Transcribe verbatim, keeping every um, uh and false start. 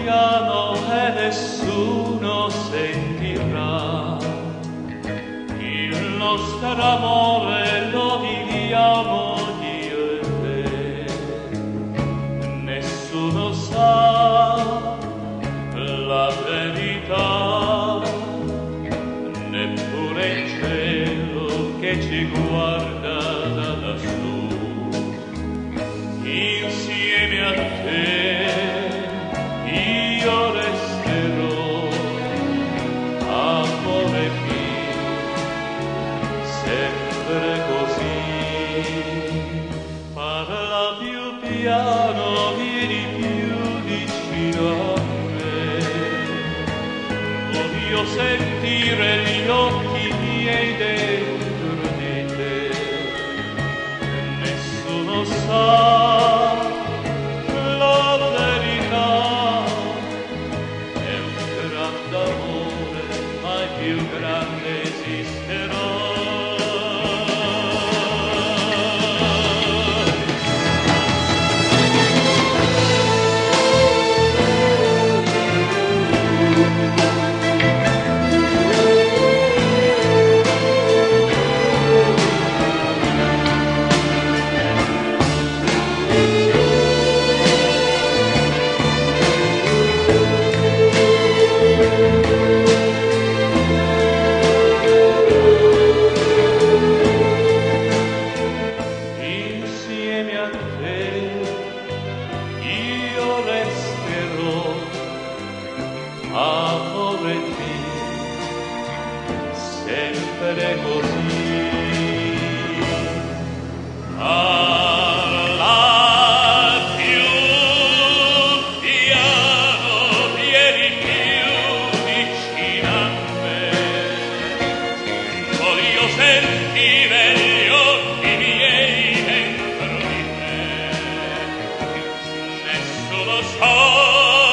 piano e nessuno sentirà. Il nostro amore lo viviamo io e te. Nessuno sa la verità, neppure il cielo che ci guarda da lassù. Insieme a te io resterò, amore mio, sempre così. Parla più piano, vieni più vicino a me. Voglio sentire gli occhi miei dentro di te. Nessuno sa più grande esisterà. Io resterò, amore mio, sempre così. Parla più piano, vieni più vicino a me. Voglio sentire gli occhi miei dentro di te. Nessuno sa